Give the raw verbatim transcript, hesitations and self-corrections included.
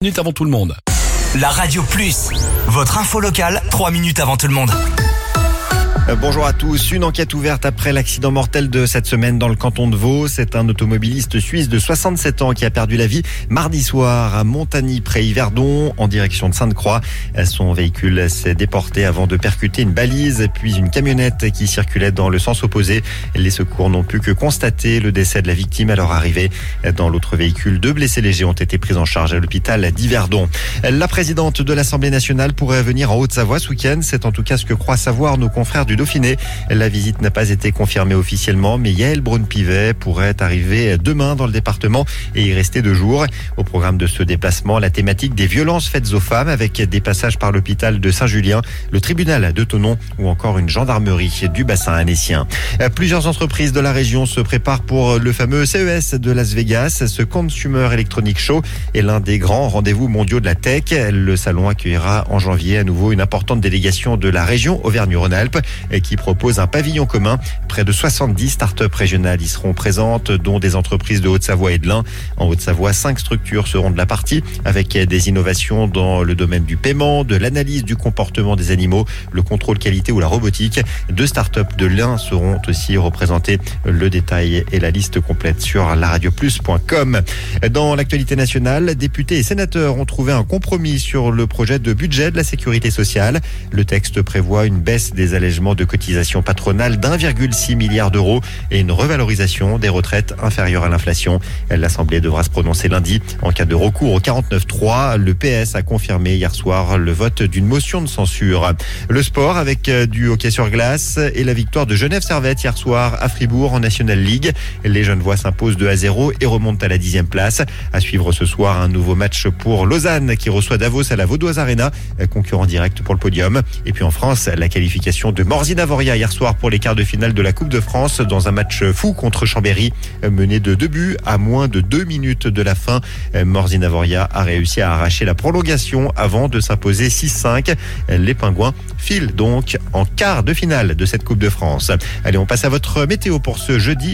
minutes avant tout le monde. La Radio Plus, votre info locale, trois minutes avant tout le monde. Bonjour à tous. Une enquête ouverte après l'accident mortel de cette semaine dans le canton de Vaud. C'est un automobiliste suisse de soixante-sept ans qui a perdu la vie mardi soir à Montagny près Yverdon en direction de Sainte-Croix. Son véhicule s'est déporté avant de percuter une balise puis une camionnette qui circulait dans le sens opposé. Les secours n'ont pu que constater le décès de la victime à leur arrivée. Dans l'autre véhicule, deux blessés légers ont été pris en charge à l'hôpital d'Yverdon. La présidente de l'Assemblée nationale pourrait venir en Haute-Savoie ce week-end. C'est en tout cas ce que croient savoir nos confrères du Dauphiné. La visite n'a pas été confirmée officiellement, mais Yaël Braun-Pivet pourrait arriver demain dans le département et y rester deux jours. Au programme de ce déplacement, la thématique des violences faites aux femmes avec des passages par l'hôpital de Saint-Julien, le tribunal de Thonon ou encore une gendarmerie du bassin annécien. Plusieurs entreprises de la région se préparent pour le fameux C E S de Las Vegas. Ce Consumer Electronics Show est l'un des grands rendez-vous mondiaux de la tech. Le salon accueillera en janvier à nouveau une importante délégation de la région Auvergne-Rhône-Alpes qui propose un pavillon commun. Près de soixante-dix startups régionales y seront présentes, dont des entreprises de Haute-Savoie et de l'Ain. En Haute-Savoie, cinq structures seront de la partie, avec des innovations dans le domaine du paiement, de l'analyse du comportement des animaux, le contrôle qualité ou la robotique. Deux startups de l'Ain seront aussi représentées. Le détail et la liste complète sur la radio plus point com. Dans l'actualité nationale, députés et sénateurs ont trouvé un compromis sur le projet de budget de la sécurité sociale. Le texte prévoit une baisse des allègements de cotisation patronale d'un virgule six milliard d'euros et une revalorisation des retraites inférieure à l'inflation. L'Assemblée devra se prononcer lundi en cas de recours au quarante-neuf trois. Le P S a confirmé hier soir le vote d'une motion de censure. Le sport avec du hockey sur glace et la victoire de Genève Servette hier soir à Fribourg en National League. Les Genevois s'imposent deux à zéro et remontent à la dixième place. À suivre ce soir un nouveau match pour Lausanne qui reçoit Davos à la Vaudoise Arena, concurrent direct pour le podium. Et puis en France, la qualification de Morzine-Avoria hier soir pour les quarts de finale de la Coupe de France dans un match fou contre Chambéry, mené de deux buts à moins de deux minutes de la fin. Morzine-Avoria a réussi à arracher la prolongation avant de s'imposer six cinq. Les Pingouins filent donc en quart de finale de cette Coupe de France. Allez, on passe à votre météo pour ce jeudi.